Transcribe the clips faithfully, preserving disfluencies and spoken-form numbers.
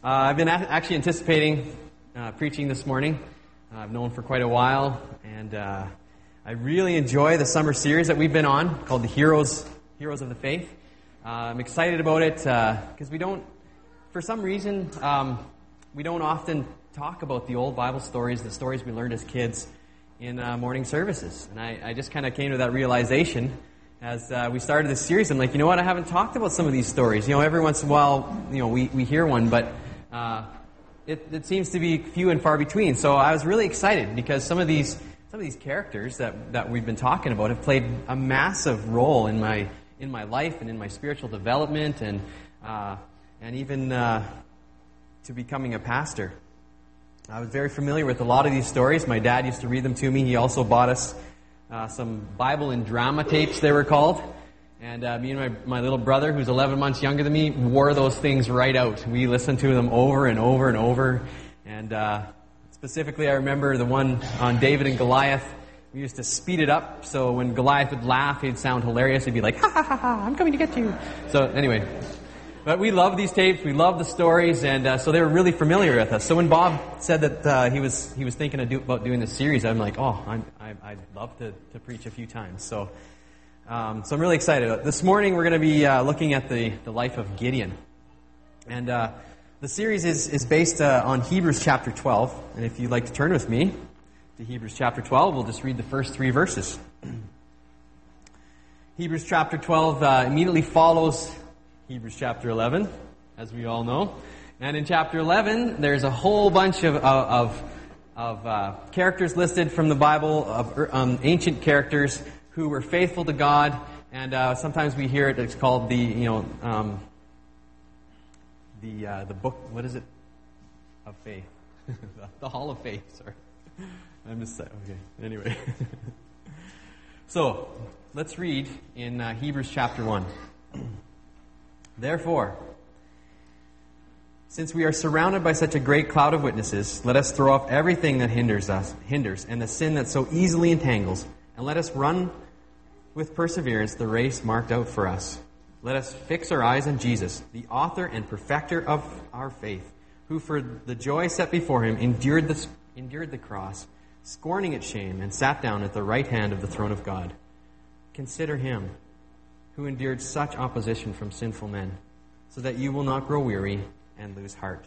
Uh, I've been a- actually anticipating uh, preaching this morning. Uh, I've known for quite a while, and uh, I really enjoy the summer series that we've been on called the Heroes Heroes of the Faith. Uh, I'm excited about it because uh, we don't, for some reason, um, we don't often talk about the old Bible stories, the stories we learned as kids in uh, morning services. And I, I just kind of came to that realization as uh, we started this series. I'm like, you know what, I haven't talked about some of these stories. You know, every once in a while, you know, we, we hear one, but uh, it, it seems to be few and far between. So I was really excited because some of these some of these characters that, that we've been talking about have played a massive role in my in my life and in my spiritual development and uh, and even uh, to becoming a pastor. I was very familiar with a lot of these stories. My dad used to read them to me. He also bought us uh, some Bible and drama tapes, they were called. And uh, me and my, my little brother, who's eleven months younger than me, wore those things right out. We listened to them over and over and over. And uh, specifically, I remember the one on David and Goliath. We used to speed it up, so when Goliath would laugh, he'd sound hilarious. He'd be like, ha ha ha ha, I'm coming to get you. So anyway, but we love these tapes. We love the stories, and uh, so they were really familiar with us. So when Bob said that uh, he was he was thinking of do, about doing this series, I'm like, oh, I'm, I, I'd love to, to preach a few times. So um, so I'm really excited. This morning we're going to be uh, looking at the, the life of Gideon. And uh, the series is, is based uh, on Hebrews chapter twelve. And if you'd like to turn with me to Hebrews chapter twelve, we'll just read the first three verses. Hebrews chapter twelve uh, immediately follows Hebrews chapter eleven, as we all know. And in chapter eleven, there's a whole bunch of of, of uh, characters listed from the Bible, of um, ancient characters who were faithful to God. And uh, sometimes we hear it, it's called the, you know, um, the uh, the book, what is it? Of faith. The Hall of Faith, sorry. I missed that. Okay, anyway. So, let's read in uh, Hebrews chapter one. Therefore, since we are surrounded by such a great cloud of witnesses, let us throw off everything that hinders us, hinders, and the sin that so easily entangles, and let us run with perseverance the race marked out for us. Let us fix our eyes on Jesus, the author and perfecter of our faith, who for the joy set before him endured the, endured the cross, scorning its shame, and sat down at the right hand of the throne of God. Consider him who endured such opposition from sinful men, so that you will not grow weary and lose heart.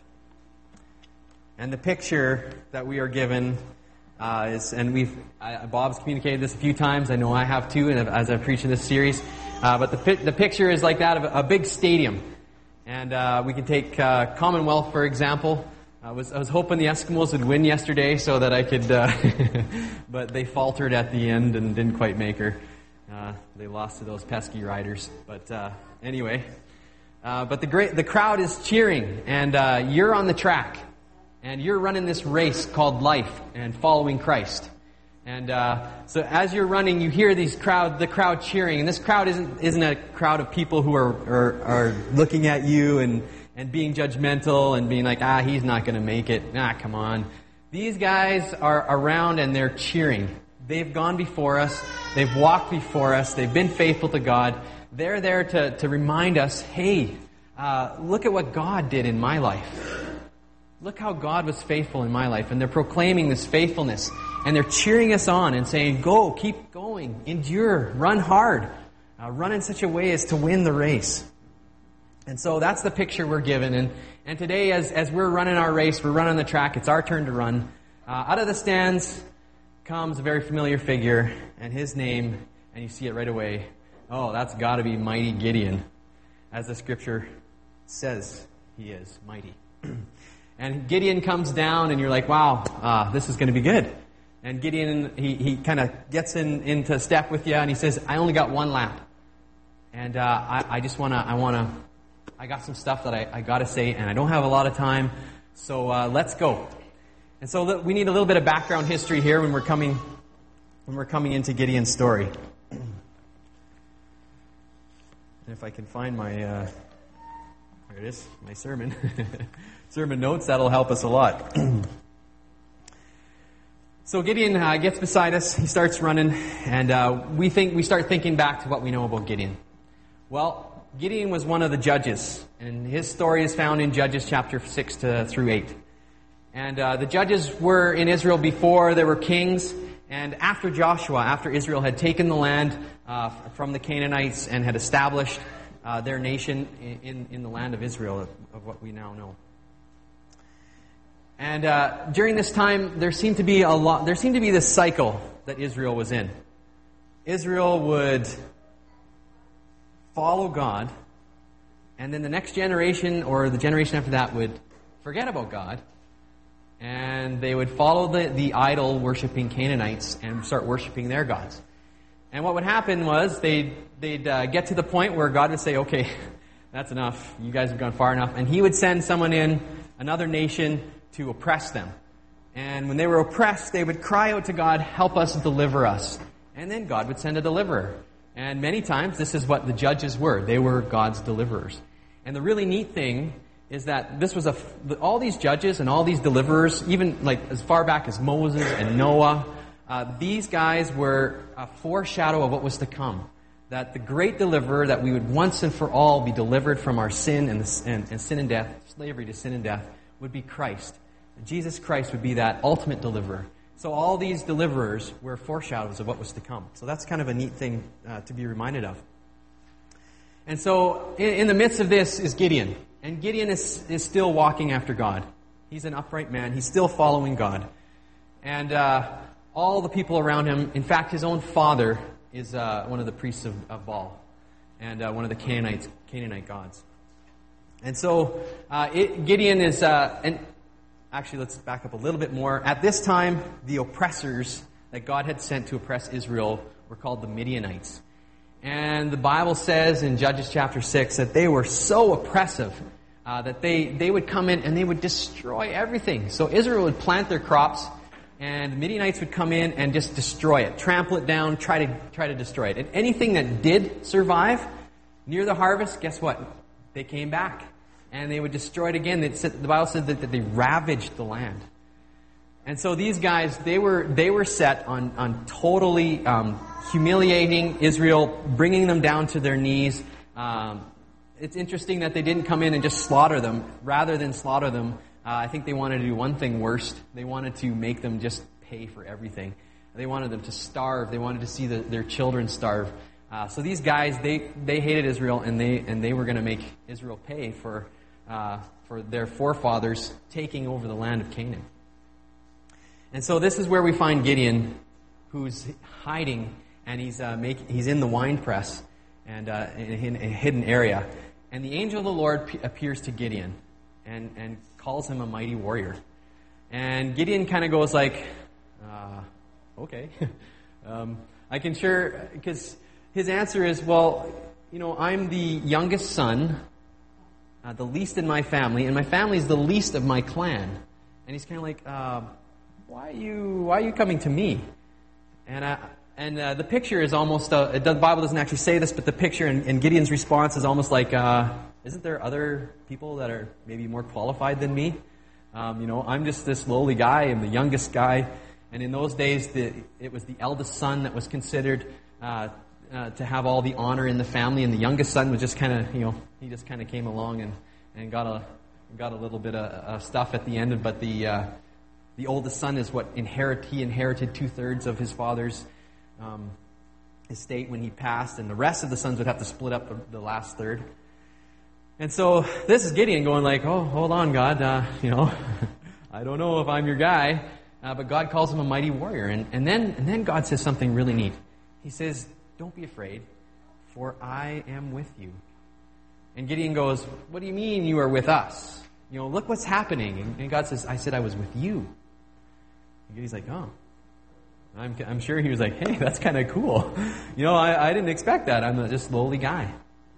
And the picture that we are given uh, is, and we've, I, Bob's communicated this a few times, I know I have too, and as I've preached in this series, uh, but the the picture is like that of a, a big stadium. And uh, we can take uh, Commonwealth, for example. I was, I was hoping the Eskimos would win yesterday so that I could, uh, but they faltered at the end and didn't quite make her. Uh, they lost to those pesky riders, but uh, anyway. Uh, but the great, the crowd is cheering, and uh, you're on the track, and you're running this race called life and following Christ. And uh, so as you're running, you hear these crowd, the crowd cheering, and this crowd isn't isn't a crowd of people who are are, are looking at you and and being judgmental and being like, ah, he's not going to make it. Ah, come on. These guys are around and they're cheering. They've gone before us. They've walked before us. They've been faithful to God. They're there to, to remind us, hey, uh, look at what God did in my life. Look how God was faithful in my life. And they're proclaiming this faithfulness. And they're cheering us on and saying, go, keep going, endure, run hard. Uh, run in such a way as to win the race. And so that's the picture we're given. And, and today, as, as we're running our race, we're running the track, it's our turn to run. Uh, out of the stands comes a very familiar figure, and his name, and you see it right away. Oh, that's got to be mighty Gideon, as the scripture says he is mighty. And Gideon comes down, and you're like, wow, uh, this is going to be good. And Gideon, he, he kind of gets in into step with you, and he says, I only got one lap. And uh, I, I just want to, I want to, I got some stuff that I, I got to say, and I don't have a lot of time, so uh, let's go. And so we need a little bit of background history here when we're coming when we're coming into Gideon's story. And if I can find my, uh, there it is, my sermon, sermon notes, that'll help us a lot. So Gideon uh, gets beside us, he starts running, and uh, we think we start thinking back to what we know about Gideon. Well, Gideon was one of the judges, and his story is found in Judges chapter six to through eight. And uh, the judges were in Israel before there were kings, and after Joshua, after Israel had taken the land uh, from the Canaanites and had established uh, their nation in, in the land of Israel, of, of what we now know. And uh, during this time, there seemed to be a lot. There seemed to be this cycle that Israel was in. Israel would follow God, and then the next generation or the generation after that would forget about God, and they would follow the, the idol-worshipping Canaanites and start worshipping their gods. And what would happen was they'd, they'd uh, get to the point where God would say, okay, that's enough. You guys have gone far enough. And He would send someone in, another nation, to oppress them. And when they were oppressed, they would cry out to God, help us, deliver us. And then God would send a deliverer. And many times, this is what the judges were. They were God's deliverers. And the really neat thing is that this was a, all these judges and all these deliverers, even like as far back as Moses and Noah, uh, these guys were a foreshadow of what was to come. That the great deliverer, that we would once and for all be delivered from our sin and, the, and, and sin and death, slavery to sin and death, would be Christ. Jesus Christ would be that ultimate deliverer. So all these deliverers were foreshadows of what was to come. So that's kind of a neat thing uh, to be reminded of. And so in, in the midst of this is Gideon. And Gideon is, is still walking after God. He's an upright man. He's still following God. And uh, all the people around him, in fact, his own father is uh, one of the priests of, of Baal and uh, one of the Canaanites, Canaanite gods. And so uh, it, Gideon is... Uh, and Actually, let's back up a little bit more. At this time, the oppressors that God had sent to oppress Israel were called the Midianites. And the Bible says in Judges chapter six that they were so oppressive uh, that they, they would come in and they would destroy everything. So Israel would plant their crops, and the Midianites would come in and just destroy it, trample it down, try to try to destroy it. And anything that did survive near the harvest, guess what? They came back. And they would destroy it again. It said, the Bible said that, that they ravaged the land. And so these guys, they were they were set on, on totally um, humiliating Israel, bringing them down to their knees. Um, it's interesting that they didn't come in and just slaughter them. Rather than slaughter them, uh, I think they wanted to do one thing worse. They wanted to make them just pay for everything. They wanted them to starve. They wanted to see the, their children starve. Uh, so these guys, they, they hated Israel, and they and they were going to make Israel pay for uh, for their forefathers taking over the land of Canaan. And so this is where we find Gideon, who's hiding, and he's uh, make, he's in the wine press and uh, in, a, in a hidden area. And the angel of the Lord p- appears to Gideon and and calls him a mighty warrior. And Gideon kind of goes like, uh, okay, um, I can sure because. His answer is, well, you know, I'm the youngest son, uh, the least in my family, and my family is the least of my clan. And he's kind of like, uh, why are you why are you coming to me? And uh, and uh, the picture is almost, uh, the Bible doesn't actually say this, but the picture and, and Gideon's response is almost like, uh, isn't there other people that are maybe more qualified than me? Um, you know, I'm just this lowly guy, I'm the youngest guy. And in those days, the, it was the eldest son that was considered uh Uh, to have all the honor in the family, and the youngest son was just kind of, you know, he just kind of came along and, and got a got a little bit of uh, stuff at the end. But the uh, the oldest son is what inherit he inherited two thirds of his father's um, estate when he passed, and the rest of the sons would have to split up the, the last third. And so this is Gideon going like, oh, hold on, God, uh, you know, I don't know if I'm your guy, uh, but God calls him a mighty warrior, and and then and then God says something really neat. He says, don't be afraid, for I am with you. And Gideon goes, what do you mean you are with us? You know, look what's happening. And, and God says, I said I was with you. And Gideon's like, oh. I'm, I'm sure he was like, hey, that's kind of cool. You know, I, I didn't expect that. I'm a just lowly guy.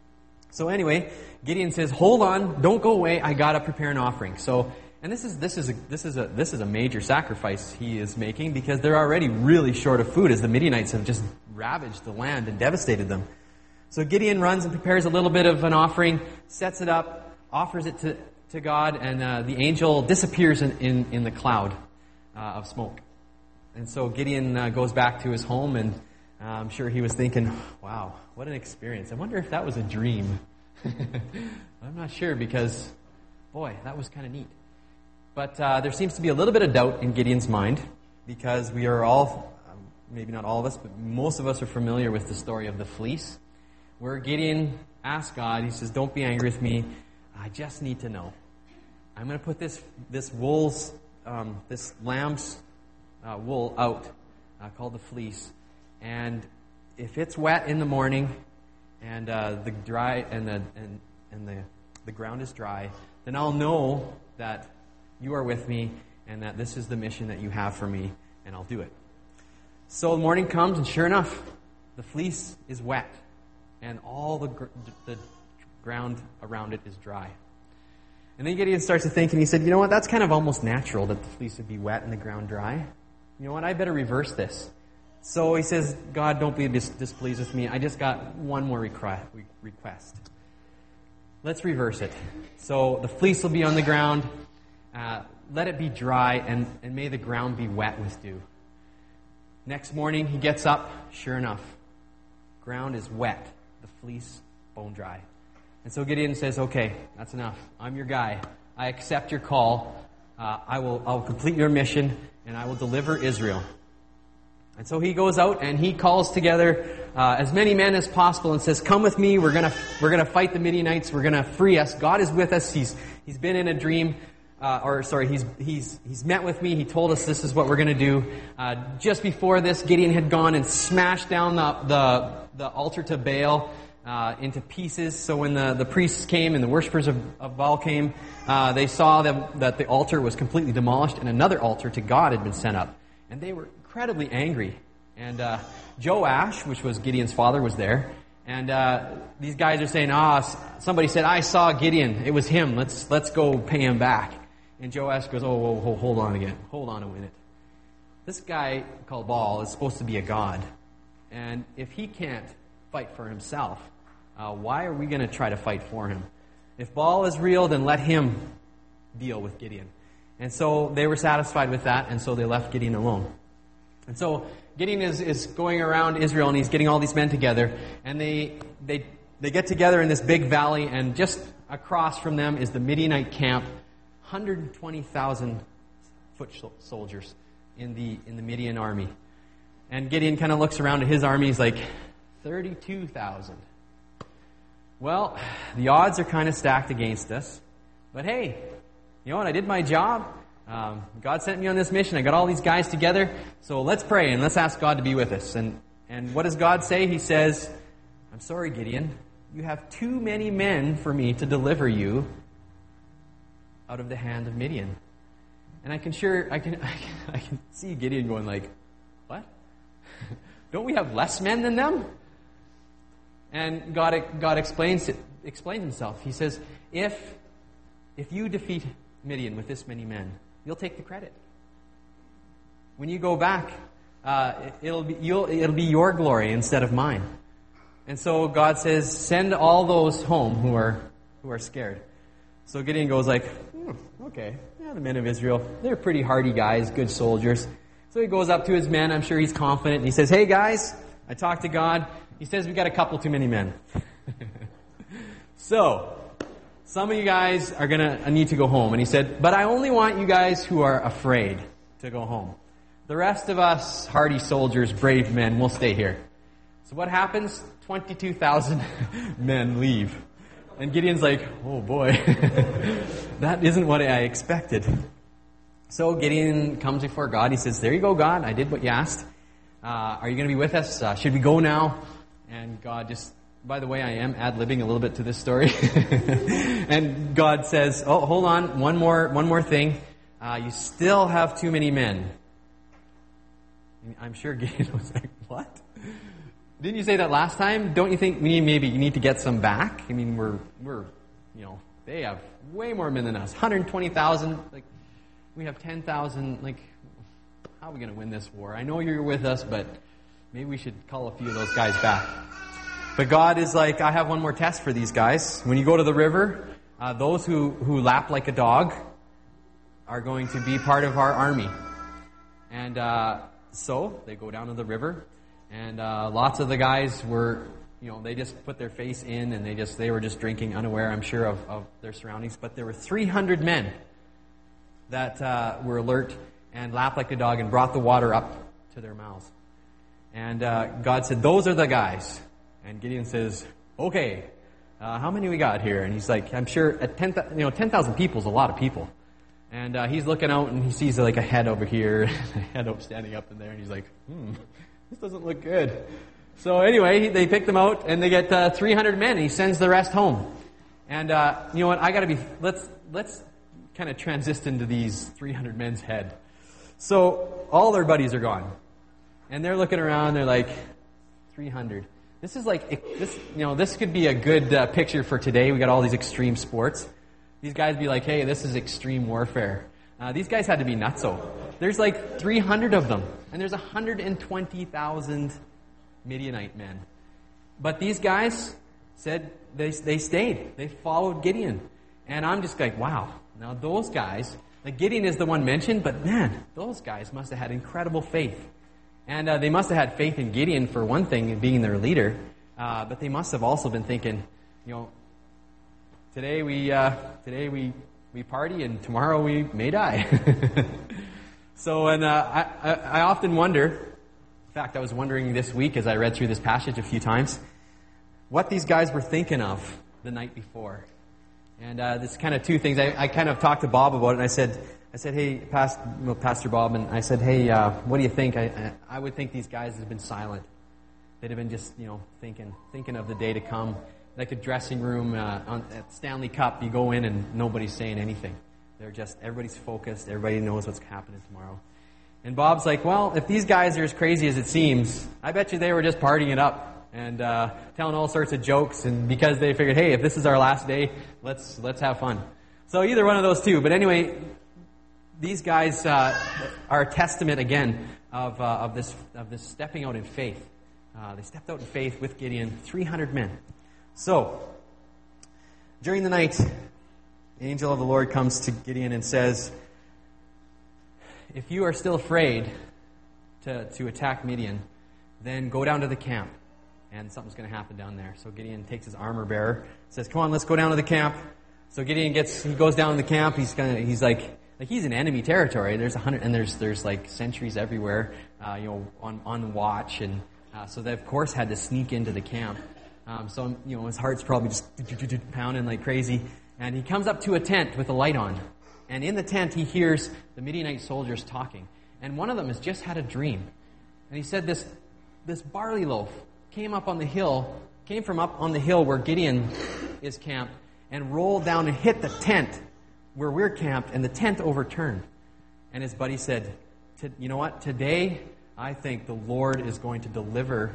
So anyway, Gideon says, hold on, don't go away. I got to prepare an offering. So, and this is this is a, this is a this is a major sacrifice he is making, because they're already really short of food, as the Midianites have just ravaged the land and devastated them. So Gideon runs and prepares a little bit of an offering, sets it up, offers it to, to God, and uh, the angel disappears in, in, in the cloud uh, of smoke. And so Gideon uh, goes back to his home, and uh, I'm sure he was thinking, wow, what an experience. I wonder if that was a dream. I'm not sure because, boy, that was kind of neat. But uh, there seems to be a little bit of doubt in Gideon's mind because we are all, um, maybe not all of us, but most of us are familiar with the story of the fleece, where Gideon asked God, he says, don't be angry with me, I just need to know. I'm going to put this this wool's, um, this lamb's uh, wool out, uh, called the fleece, and if it's wet in the morning, and uh, the dry and the and and the the ground is dry, then I'll know that you are with me, and that this is the mission that you have for me, and I'll do it. So the morning comes, and sure enough, the fleece is wet, and all the gr- the ground around it is dry. And then Gideon starts to think, and he said, you know what, that's kind of almost natural that the fleece would be wet and the ground dry. You know what, I better reverse this. So he says, God, don't be dis- displeased with me. I just got one more requ- request. Let's reverse it. So the fleece will be on the ground. Uh, let it be dry, and, and may the ground be wet with dew. Next morning, he gets up. Sure enough, ground is wet. The fleece bone dry. And so Gideon says, okay, that's enough. I'm your guy. I accept your call. Uh, I will I will complete your mission, and I will deliver Israel. And so he goes out and he calls together uh, as many men as possible and says, come with me. We're gonna we're gonna fight the Midianites. We're gonna free us. God is with us. He's he's been in a dream, uh, or sorry, he's he's he's met with me. He told us this is what we're gonna do. Uh, just before this, Gideon had gone and smashed down the the, the altar to Baal uh, into pieces. So when the, the priests came and the worshippers of, of Baal came, uh, they saw them, that the altar was completely demolished and another altar to God had been sent up, and they were incredibly angry. And uh, Joash, which was Gideon's father, was there. And uh, these guys are saying, ah, somebody said, I saw Gideon. It was him. Let's let's go pay him back. And Joash goes, oh, whoa, whoa, hold on again. Hold on a minute. This guy called Baal is supposed to be a god. And if he can't fight for himself, uh, why are we going to try to fight for him? If Baal is real, then let him deal with Gideon. And so they were satisfied with that, and so they left Gideon alone. And so Gideon is, is going around Israel, and he's getting all these men together, and they they they get together in this big valley, and just across from them is the Midianite camp, one hundred twenty thousand foot soldiers in the in the Midian army. And Gideon kind of looks around at his army, he's like, thirty-two thousand. Well, the odds are kind of stacked against us, but hey, you know what, I did my job. Um, God sent me on this mission. I got all these guys together. So let's pray and let's ask God to be with us. And and what does God say? He says, I'm sorry, Gideon. You have too many men for me to deliver you out of the hand of Midian. And I can sure I can I can, I can see Gideon going like, what? Don't we have less men than them? And God God explains it, explains himself. He says, if if you defeat Midian with this many men, you'll take the credit. When you go back, uh, it'll be you'll, it'll be your glory instead of mine. And so God says, send all those home who are who are scared. So Gideon goes like, hmm, okay, yeah, the men of Israel, they're pretty hardy guys, good soldiers. So he goes up to his men. I'm sure he's confident, and he says, hey guys, I talked to God. He says we got a couple too many men. So some of you guys are going to need to go home. And he said, but I only want you guys who are afraid to go home. The rest of us, hardy soldiers, brave men, will stay here. So what happens? twenty-two thousand men leave. And Gideon's like, oh boy, that isn't what I expected. So Gideon comes before God. He says, there you go, God. I did what you asked. Uh, are you going to be with us? Uh, should we go now? And God just... By the way, I am ad-libbing a little bit to this story. And God says, oh, hold on, one more one more thing. Uh, you still have too many men. And I'm sure Gideon was like, what? Didn't you say that last time? Don't you think we need, maybe you need to get some back? I mean, we're, we're, you know, they have way more men than us. one hundred twenty thousand, like, we have ten thousand, like, how are we going to win this war? I know you're with us, but maybe we should call a few of those guys back. But God is like, I have one more test for these guys. When you go to the river, uh, those who, who lap like a dog are going to be part of our army. And uh, so they go down to the river, and uh, lots of the guys were you know, they just put their face in and they just they were just drinking, unaware, I'm sure, of, of their surroundings. But there were three hundred men that uh, were alert and lapped like a dog and brought the water up to their mouths. And uh, God said, those are the guys. And Gideon says, okay, uh, how many we got here? And he's like, I'm sure at ten, you know, ten thousand people is a lot of people. And uh, he's looking out and he sees like a head over here, a head up standing up in there, and he's like, hmm, this doesn't look good. So anyway, he, they pick them out and they get uh, three hundred men. And he sends the rest home. And uh, you know what? I got to be. Let's let's kind of transition to these three hundred men's head. So all their buddies are gone, and they're looking around. They're like, three hundred. This is like this. You know, this could be a good uh, picture for today. We got all these extreme sports. These guys be like, hey, this is extreme warfare. Uh, these guys had to be nutso. There's like three hundred of them, and there's one hundred twenty thousand Midianite men. But these guys said they they stayed. They followed Gideon. And I'm just like, wow. Now those guys, like Gideon is the one mentioned, but man, those guys must have had incredible faith. And uh, they must have had faith in Gideon for one thing, being their leader. Uh, but they must have also been thinking, you know, today we uh, today we we party and tomorrow we may die. So, and uh, I, I I often wonder. In fact, I was wondering this week as I read through this passage a few times, what these guys were thinking of the night before. And uh, this kind of two things. I, I kind of talked to Bob about it, and I said, I said, hey, Pastor, well, Pastor Bob, and I said, hey, uh, what do you think? I, I would think these guys have been silent. They'd have been just, you know, thinking, thinking of the day to come. Like a dressing room uh, on, at Stanley Cup, you go in and nobody's saying anything. They're just, everybody's focused. Everybody knows what's happening tomorrow. And Bob's like, well, if these guys are as crazy as it seems, I bet you they were just partying it up and uh, telling all sorts of jokes, and because they figured, hey, if this is our last day, let's let's have fun. So either one of those two. But anyway, these guys uh, are a testament again of uh, of this of this stepping out in faith. Uh, they stepped out in faith with Gideon, three hundred men. So during the night, the angel of the Lord comes to Gideon and says, if you are still afraid to, to attack Midian, then go down to the camp, and something's going to happen down there. So Gideon takes his armor bearer, says, come on, let's go down to the camp. So Gideon gets, he goes down to the camp. He's kind of, he's like, like he's in enemy territory. There's a hundred, and there's, there's like sentries everywhere, uh, you know, on, on watch. And, uh, so they of course had to sneak into the camp. Um, so, you know, his heart's probably just pounding like crazy. And he comes up to a tent with a light on. And in the tent, he hears the Midianite soldiers talking. And one of them has just had a dream. And he said this this barley loaf came up on the hill, came from up on the hill where Gideon is camped, and rolled down and hit the tent where we're camped, and the tent overturned. And his buddy said, you know what? Today, I think the Lord is going to deliver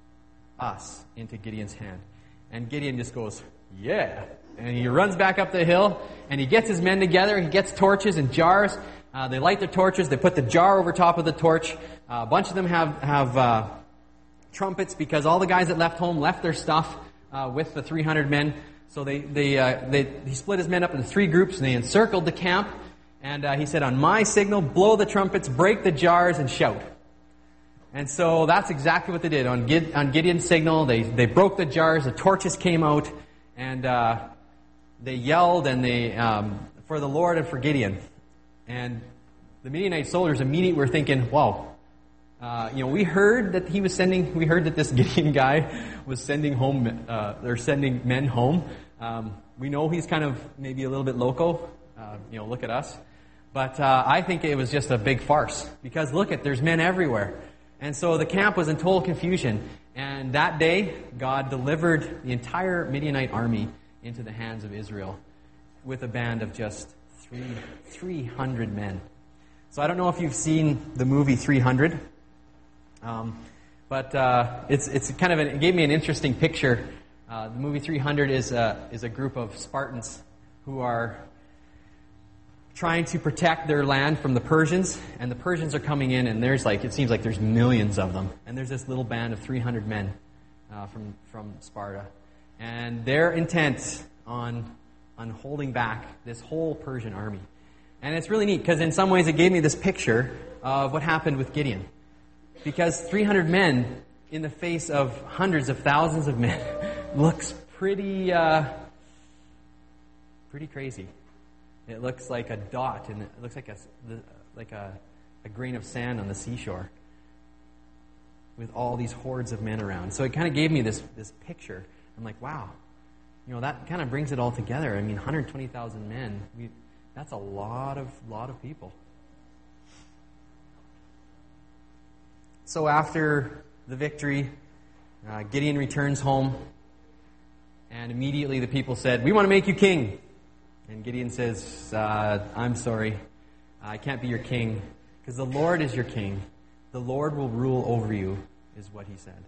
us into Gideon's hand. And Gideon just goes, yeah. And he runs back up the hill, and he gets his men together. He gets torches and jars. Uh, they light their torches. They put the jar over top of the torch. Uh, a bunch of them have have uh, trumpets because all the guys that left home left their stuff uh, with the three hundred men. So they they, uh, they he split his men up into three groups, and they encircled the camp. And uh, he said, on my signal, blow the trumpets, break the jars, and shout. And so that's exactly what they did. On, Gide- on Gideon's signal, they, they broke the jars. The torches came out, and Uh, They yelled and they um, for the Lord and for Gideon. And the Midianite soldiers immediately were thinking, wow, uh, you know, we heard that he was sending, we heard that this Gideon guy was sending home, uh, they're sending men home. Um, we know he's kind of maybe a little bit loco, uh, you know, look at us. But uh, I think it was just a big farce because look at, there's men everywhere. And so the camp was in total confusion. And that day, God delivered the entire Midianite army into the hands of Israel with a band of just three, three hundred men. So I don't know if you've seen the movie three hundred, um, but uh, it's it's kind of an, it gave me an interesting picture. Uh, the movie three hundred is a, is a group of Spartans who are trying to protect their land from the Persians, and the Persians are coming in, and there's like it seems like there's millions of them, and there's this little band of three hundred men uh, from from Sparta. And they're intent on on holding back this whole Persian army. And it's really neat because in some ways it gave me this picture of what happened with Gideon. Because three hundred men in the face of hundreds of thousands of men looks pretty, uh, pretty crazy. It looks like a dot, and it looks like a, like a, a grain of sand on the seashore with all these hordes of men around. So it kind of gave me this, this picture. I'm like, wow, you know, that kind of brings it all together. I mean, one hundred twenty thousand men, we, that's a lot of, lot of people. So after the victory, uh, Gideon returns home, and immediately the people said, "We want to make you king." And Gideon says, uh, "I'm sorry, I can't be your king, because the Lord is your king. The Lord will rule over you," is what he said.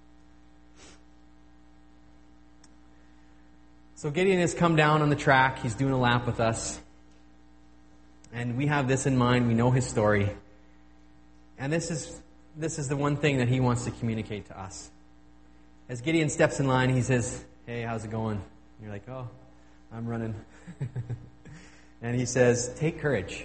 So Gideon has come down on the track. He's doing a lap with us. And we have this in mind. We know his story. And this is this is the one thing that he wants to communicate to us. As Gideon steps in line, he says, "Hey, how's it going?" And you're like, "Oh, I'm running." And he says, "Take courage.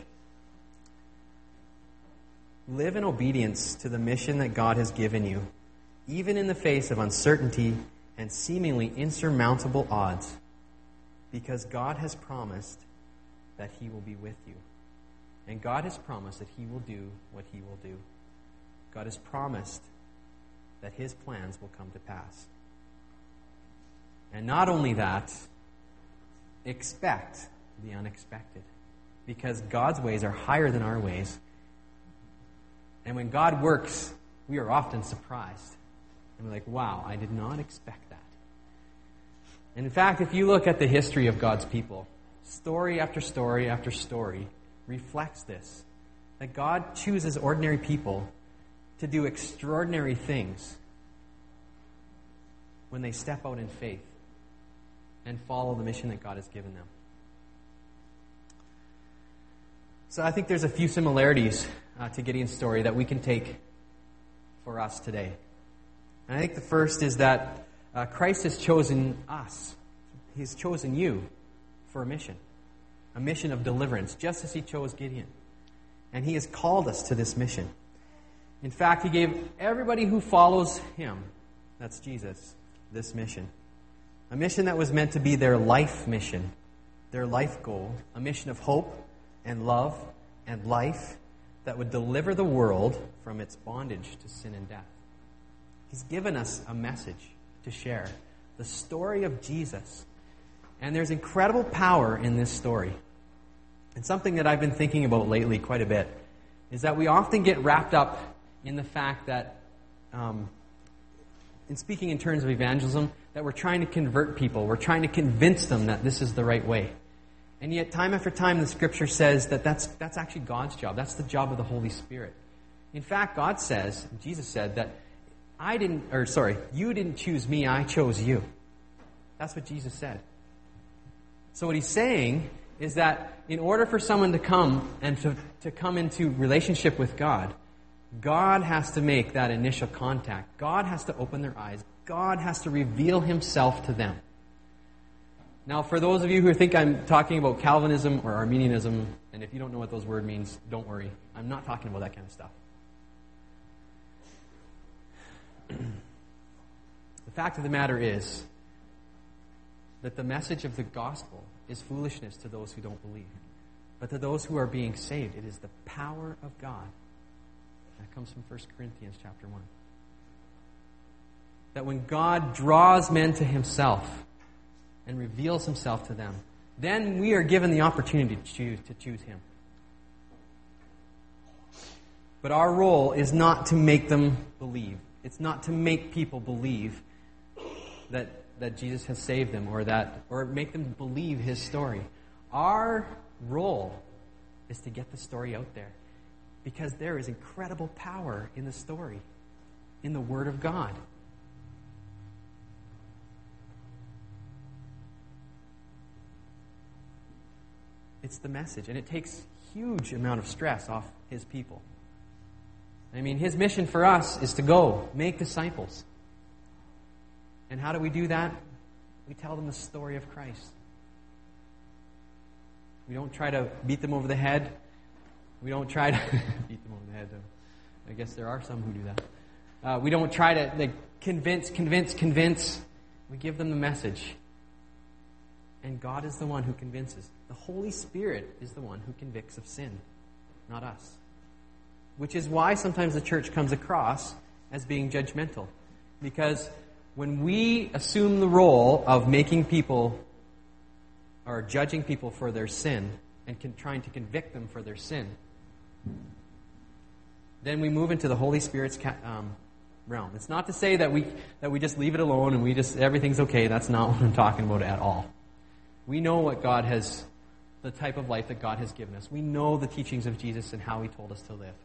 Live in obedience to the mission that God has given you, even in the face of uncertainty and seemingly insurmountable odds, because God has promised that He will be with you. And God has promised that He will do what He will do. God has promised that His plans will come to pass. And not only that, expect the unexpected, because God's ways are higher than our ways. And when God works, we are often surprised. And we're like, wow, I did not expect that. And in fact, if you look at the history of God's people, story after story after story reflects this, that God chooses ordinary people to do extraordinary things when they step out in faith and follow the mission that God has given them. So I think there's a few similarities uh, to Gideon's story that we can take for us today. And I think the first is that uh, Christ has chosen us. He's chosen you for a mission, a mission of deliverance, just as He chose Gideon. And He has called us to this mission. In fact, He gave everybody who follows Him, that's Jesus, this mission. A mission that was meant to be their life mission, their life goal, a mission of hope and love and life that would deliver the world from its bondage to sin and death. He's given us a message to share, the story of Jesus. And there's incredible power in this story. And something that I've been thinking about lately quite a bit is that we often get wrapped up in the fact that, um, in speaking in terms of evangelism, that we're trying to convert people. We're trying to convince them that this is the right way. And yet, time after time, the Scripture says that that's, that's actually God's job. That's the job of the Holy Spirit. In fact, God says, Jesus said that I didn't, or sorry, you didn't choose me, I chose you. That's what Jesus said. So what He's saying is that in order for someone to come and to, to come into relationship with God, God has to make that initial contact. God has to open their eyes. God has to reveal Himself to them. Now, for those of you who think I'm talking about Calvinism or Arminianism, and if you don't know what those words mean, don't worry. I'm not talking about that kind of stuff. The fact of the matter is that the message of the gospel is foolishness to those who don't believe. But to those who are being saved, it is the power of God. That comes from First Corinthians chapter one. That when God draws men to Himself and reveals Himself to them, then we are given the opportunity to choose, to choose Him. But our role is not to make them believe. It's not to make people believe that, that Jesus has saved them or that or make them believe His story. Our role is to get the story out there, because there is incredible power in the story, in the Word of God. It's the message, and it takes huge amount of stress off His people. I mean, His mission for us is to go, make disciples. And how do we do that? We tell them the story of Christ. We don't try to beat them over the head. We don't try to beat them over the head. I guess there are some who do that. Uh, we don't try to like, convince, convince, convince. We give them the message. And God is the one who convinces. The Holy Spirit is the one who convicts of sin, not us. Which is why sometimes the church comes across as being judgmental. Because when we assume the role of making people or judging people for their sin and con- trying to convict them for their sin, then we move into the Holy Spirit's ca- um, realm. It's not to say that we that we just leave it alone and we just everything's okay. That's not what I'm talking about at all. We know what God has, the type of life that God has given us. We know the teachings of Jesus and how He told us to live.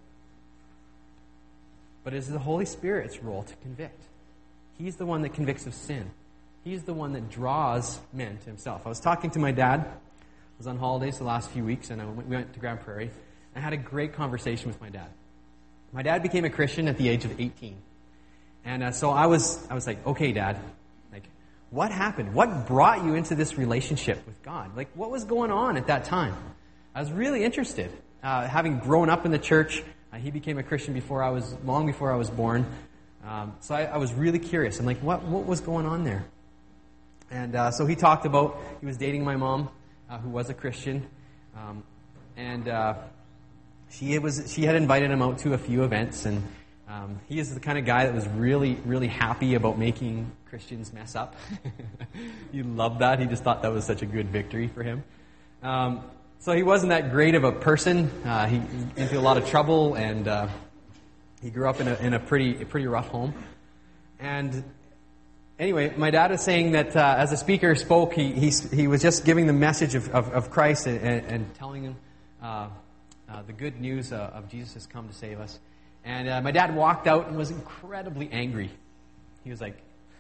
But it is the Holy Spirit's role to convict. He's the one that convicts of sin. He's the one that draws men to Himself. I was talking to my dad. I was on holidays the last few weeks, and I went, we went to Grand Prairie. I had a great conversation with my dad. My dad became a Christian at the age of eighteen. And uh, so I was I was like, okay, Dad, like, what happened? What brought you into this relationship with God? Like, what was going on at that time? I was really interested. Uh, having grown up in the church, uh, he became a Christian before I was, long before I was born. Um, so I, I was really curious. I'm like, what what was going on there? And uh, so he talked about, he was dating my mom, uh, who was a Christian. Um, and uh, she was she had invited him out to a few events, and Um, he is the kind of guy that was really, really happy about making Christians mess up. He loved that. He just thought that was such a good victory for him. Um, so he wasn't that great of a person. Uh, he into a lot of trouble, and uh, he grew up in a in a pretty a pretty rough home. And anyway, my dad is saying that uh, as the speaker spoke, he he he was just giving the message of of, of Christ and, and, and telling him uh, uh, the good news uh, of Jesus has come to save us. And uh, my dad walked out and was incredibly angry. He was like,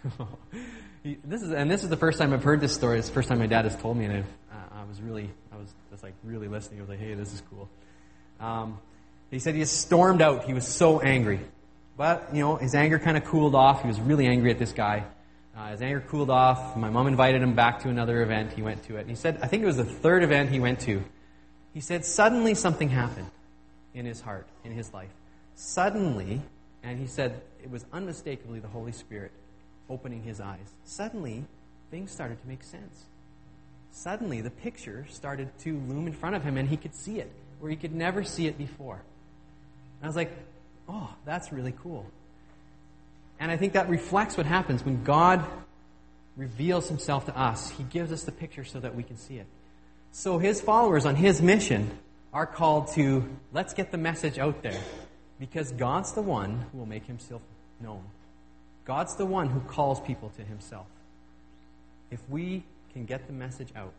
he, "This is," and this is the first time I've heard this story. It's the first time my dad has told me, and I've, uh, I was really, I was just like really listening. I was like, "Hey, this is cool." Um, he said he just stormed out. He was so angry, but you know, his anger kind of cooled off. He was really angry at this guy. Uh, his anger cooled off. My mom invited him back to another event. He went to it, and he said, I think it was the third event he went to. He said suddenly something happened in his heart, in his life. Suddenly, and he said it was unmistakably the Holy Spirit opening his eyes. Suddenly, things started to make sense. Suddenly, the picture started to loom in front of him, and he could see it, where he could never see it before. And I was like, oh, that's really cool. And I think that reflects what happens when God reveals Himself to us. He gives us the picture so that we can see it. So His followers on His mission are called to, let's get the message out there. Because God's the one who will make Himself known. God's the one who calls people to Himself. If we can get the message out,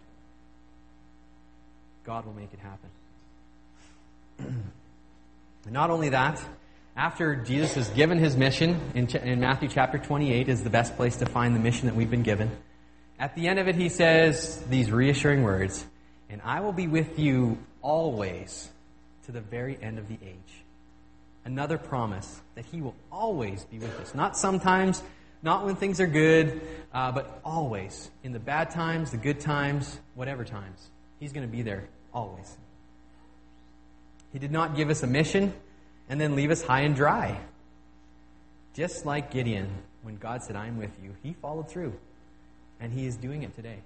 God will make it happen. And not only that, after Jesus has given His mission, in, Ch- in Matthew chapter twenty-eight is the best place to find the mission that we've been given. At the end of it, He says these reassuring words, "And I will be with you always to the very end of the age." Another promise that He will always be with us. Not sometimes, not when things are good, uh, but always. In the bad times, the good times, whatever times. He's going to be there always. He did not give us a mission and then leave us high and dry. Just like Gideon, when God said, "I am with you," he followed through. And He is doing it today.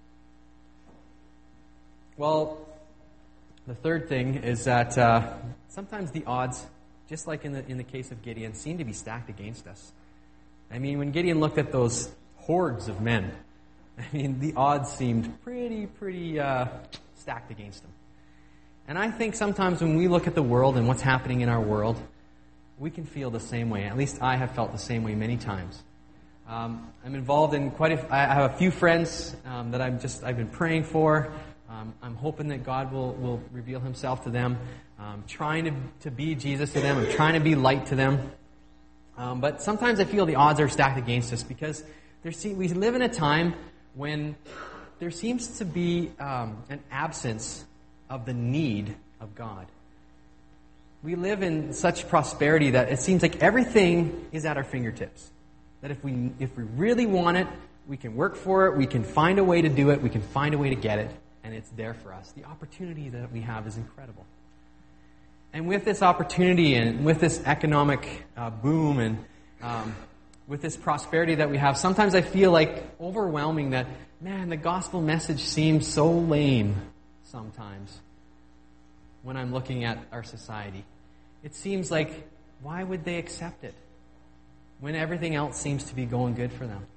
Well, the third thing is that uh, sometimes the odds, just like in the in the case of Gideon, seem to be stacked against us. I mean, when Gideon looked at those hordes of men, I mean, the odds seemed pretty, pretty uh, stacked against him. And I think sometimes when we look at the world and what's happening in our world, we can feel the same way. At least I have felt the same way many times. Um, I'm involved in quite a... I have a few friends um, that I'm just I've been praying for. Um, I'm hoping that God will, will reveal Himself to them. I'm trying to, to be Jesus to them. I'm trying to be light to them. Um, but sometimes I feel the odds are stacked against us because there se- we live in a time when there seems to be um, an absence of the need of God. We live in such prosperity that it seems like everything is at our fingertips. That if we if we really want it, we can work for it, we can find a way to do it, we can find a way to get it, and it's there for us. The opportunity that we have is incredible. And with this opportunity and with this economic uh, boom and, um, with this prosperity that we have, sometimes I feel like overwhelming that, man, the gospel message seems so lame sometimes when I'm looking at our society. It seems like, why would they accept it when everything else seems to be going good for them?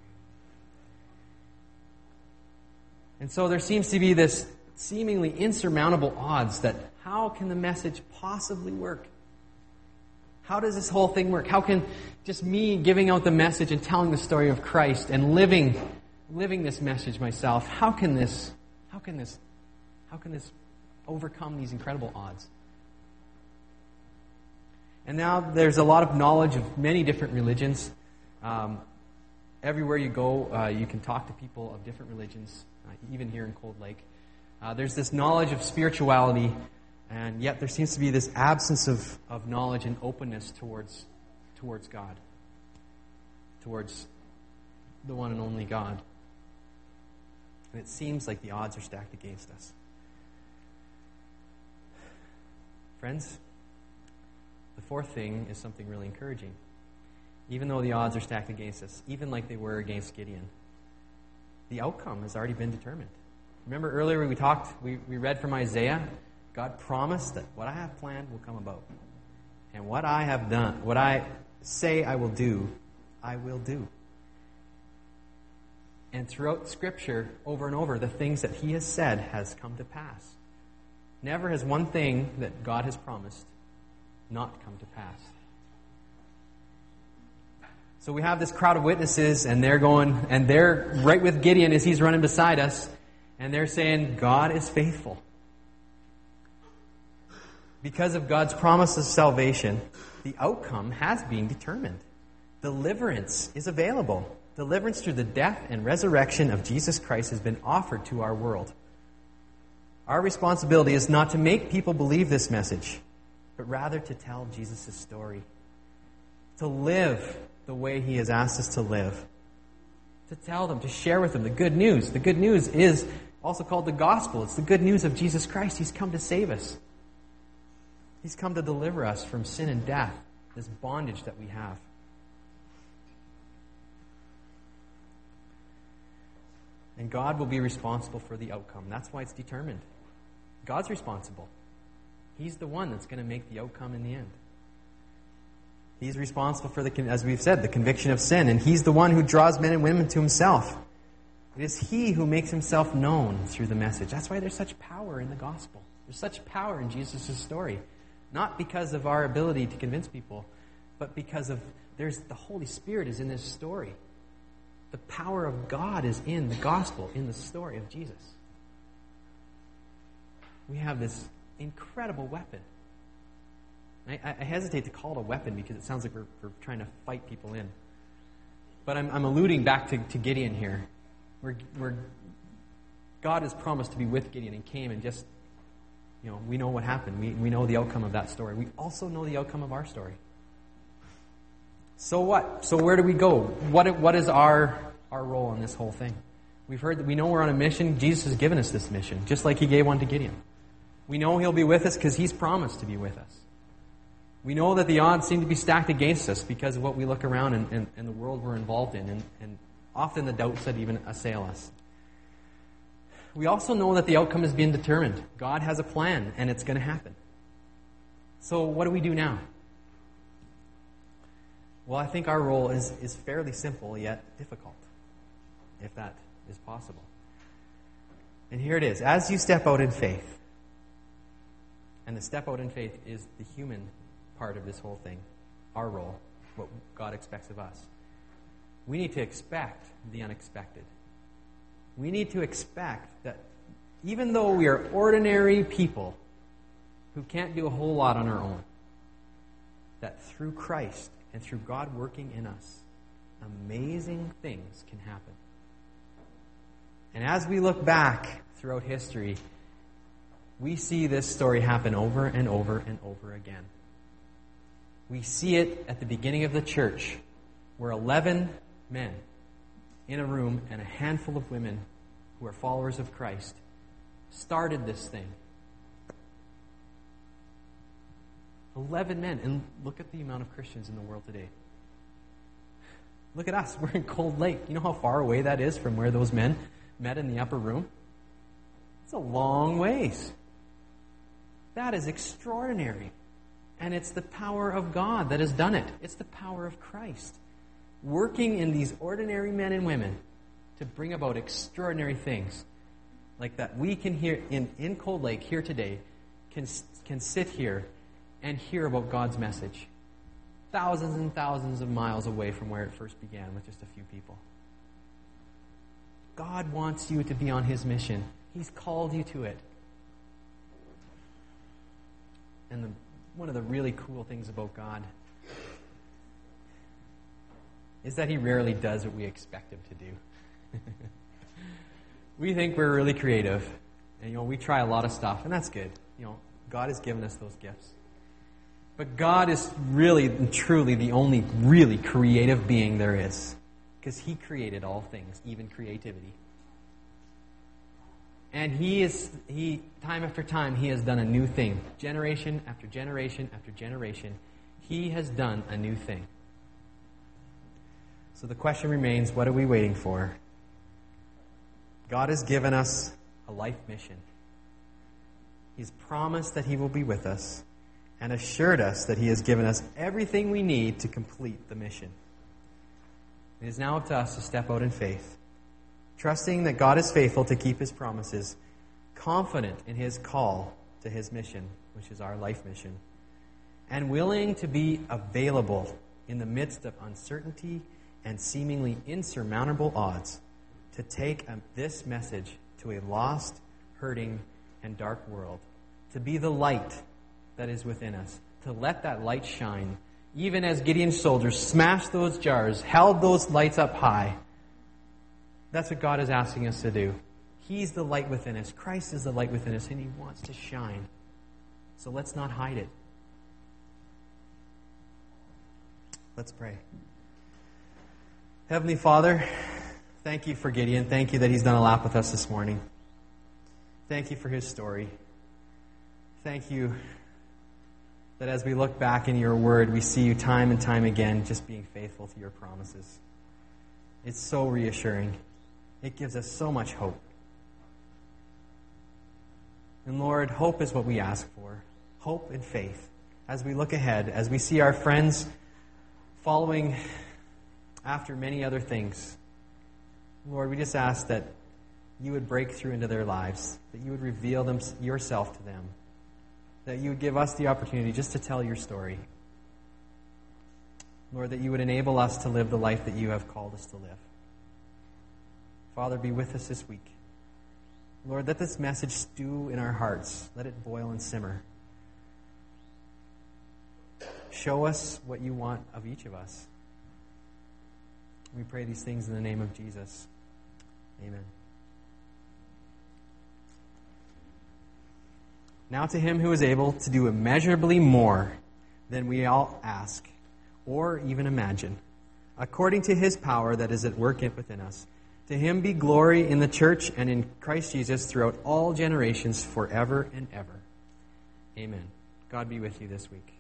And so there seems to be this seemingly insurmountable odds that how can the message possibly work? How does this whole thing work? How can just me giving out the message and telling the story of Christ and living living this message myself, how can this how can this how can this overcome these incredible odds? And now there's a lot of knowledge of many different religions. Um, everywhere you go, uh, you can talk to people of different religions, uh, even here in Cold Lake. Uh, there's this knowledge of spirituality, and yet there seems to be this absence of, of knowledge and openness towards towards God, towards the one and only God. And it seems like the odds are stacked against us. Friends, the fourth thing is something really encouraging. Even though the odds are stacked against us, even like they were against Gideon, the outcome has already been determined. Remember earlier we talked, we, we read from Isaiah, God promised that what I have planned will come about. And what I have done, what I say I will do, I will do. And throughout Scripture, over and over, the things that He has said has come to pass. Never has one thing that God has promised not come to pass. So we have this crowd of witnesses, and they're going, and they're right with Gideon as he's running beside us, and they're saying, God is faithful. Because of God's promise of salvation, the outcome has been determined. Deliverance is available. Deliverance through the death and resurrection of Jesus Christ has been offered to our world. Our responsibility is not to make people believe this message, but rather to tell Jesus' story. To live the way He has asked us to live. To tell them, to share with them the good news. The good news is also called the gospel. It's the good news of Jesus Christ. He's come to save us. He's come to deliver us from sin and death, this bondage that we have. And God will be responsible for the outcome. That's why it's determined. God's responsible. He's the one that's going to make the outcome in the end. He's responsible for, the, as we've said, the conviction of sin. And He's the one who draws men and women to Himself. It is He who makes Himself known through the message. That's why there's such power in the gospel. There's such power in Jesus' story. Not because of our ability to convince people, but because of there's the Holy Spirit is in this story. The power of God is in the gospel, in the story of Jesus. We have this incredible weapon. I, I hesitate to call it a weapon because it sounds like we're, we're trying to fight people in. But I'm, I'm alluding back to, to Gideon here. Where, where God has promised to be with Gideon and came and just, you know, we know what happened. We, we know the outcome of that story. We also know the outcome of our story. So what? So where do we go? What what is our our role in this whole thing? We've heard that we know we're on a mission. Jesus has given us this mission, just like He gave one to Gideon. We know He'll be with us because He's promised to be with us. We know that the odds seem to be stacked against us because of what we look around and, and, and the world we're involved in, and, and often the doubts that even assail us. We also know that the outcome has been determined. God has a plan, and it's going to happen. So what do we do now? Well, I think our role is, is fairly simple, yet difficult, if that is possible. And here it is. As you step out in faith, and the step out in faith is the human part of this whole thing, our role, what God expects of us. We need to expect the unexpected. We need to expect that even though we are ordinary people who can't do a whole lot on our own, that through Christ and through God working in us, amazing things can happen. And as we look back throughout history, we see this story happen over and over and over again. We see it at the beginning of the church, where eleven men in a room and a handful of women who are followers of Christ started this thing. Eleven men. And look at the amount of Christians in the world today. Look at us. We're in Cold Lake. You know how far away that is from where those men met in the upper room? It's a long ways. That is extraordinary. And it's the power of God that has done it. It's the power of Christ working in these ordinary men and women to bring about extraordinary things. Like that we can hear in, in Cold Lake here today, can, can sit here and hear about God's message. Thousands and thousands of miles away from where it first began with just a few people. God wants you to be on His mission. He's called you to it. And the, one of the really cool things about God is that He rarely does what we expect Him to do. We think we're really creative. And, you know, we try a lot of stuff, and that's good. You know, God has given us those gifts. But God is really and truly the only really creative being there is. Because He created all things, even creativity. And He is, He, time after time, He has done a new thing. Generation after generation after generation, He has done a new thing. So the question remains, what are we waiting for? God has given us a life mission. He's promised that He will be with us and assured us that He has given us everything we need to complete the mission. It is now up to us to step out in faith, trusting that God is faithful to keep His promises, confident in His call to His mission, which is our life mission, and willing to be available in the midst of uncertainty and seemingly insurmountable odds to take a, this message to a lost, hurting, and dark world, to be the light that is within us, to let that light shine, even as Gideon's soldiers smashed those jars, held those lights up high. That's what God is asking us to do. He's the light within us. Christ is the light within us, and He wants to shine. So let's not hide it. Let's pray. Heavenly Father, thank You for Gideon. Thank You that he's done a lap with us this morning. Thank You for his story. Thank You that as we look back in Your word, we see You time and time again just being faithful to Your promises. It's so reassuring. It gives us so much hope. And Lord, hope is what we ask for. Hope and faith. As we look ahead, as we see our friends following after many other things, Lord, we just ask that You would break through into their lives, that You would reveal them, Yourself to them, that You would give us the opportunity just to tell Your story. Lord, that You would enable us to live the life that You have called us to live. Father, be with us this week. Lord, let this message stew in our hearts. Let it boil and simmer. Show us what You want of each of us. We pray these things in the name of Jesus. Amen. Now to Him who is able to do immeasurably more than we all ask or even imagine, according to His power that is at work within us, to Him be glory in the church and in Christ Jesus throughout all generations, forever and ever. Amen. God be with you this week.